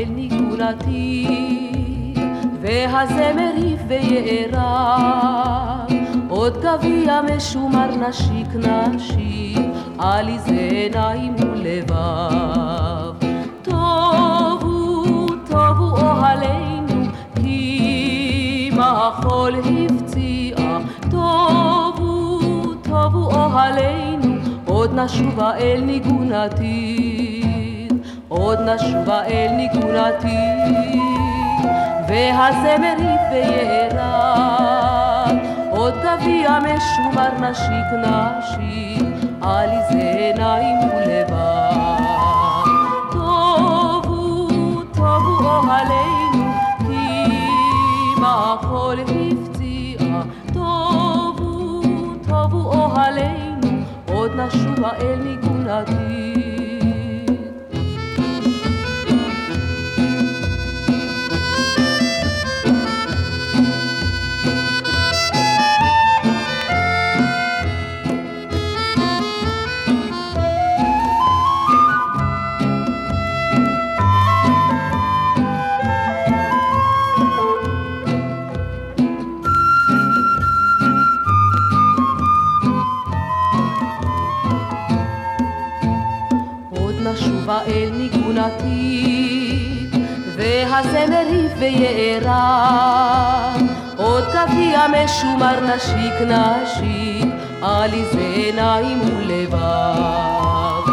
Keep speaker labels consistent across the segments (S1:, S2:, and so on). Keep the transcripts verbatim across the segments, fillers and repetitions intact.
S1: אל ניגונתי, והזמר ויערה, עוד גביע משומר נשיק נשיק, עליז עיניים ולבב. טובו, טובו אוהלינו, כי מחול הפציעה. טובו, טובו אוהלינו, עוד נשובה אל ניגונתי, עוד נשובה אל ניגונתי, והזמר ויערה, עוד גביע משומר נשיק נשיק, עליז עיניים ולבב. טובו, טובו אוהלינו, כי מחול הפציעה. טובו, טובו אוהלינו, עוד נשובה אל ניגונתי. נשובה אל ניגונתי, והזמר ויערה, עוד גביע משומר נשיק נשיק, עליז עיניים ולבב.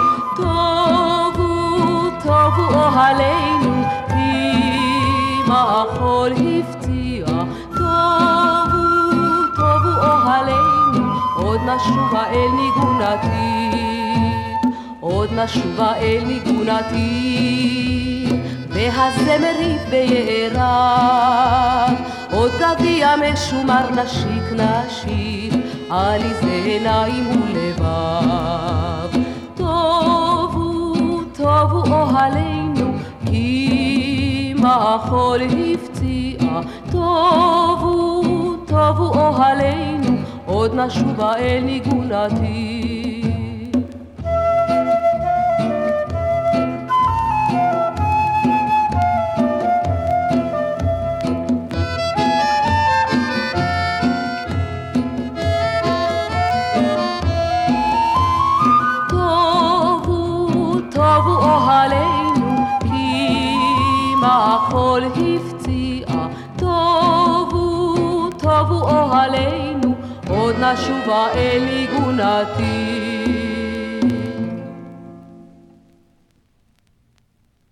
S1: טובו, טובו אוהלינו, כי מחול הפציעה. טובו, טובו אוהלינו, עוד נשובה אל ניגונתי, עוד נשובה אל ניגונתי, והזמר ויערה, עוד גביע משומר נשיק נשיק, עליז עיניים ולבב. טובו, טובו אוהלינו, כי מחול הפציעה. טובו, טובו אוהלינו, עוד נשובה אל ניגונתי. טובו אוהלינו, כי מחול הפציעה. טובו, טובו אוהלינו, עוד נשובה אל ניגונתי.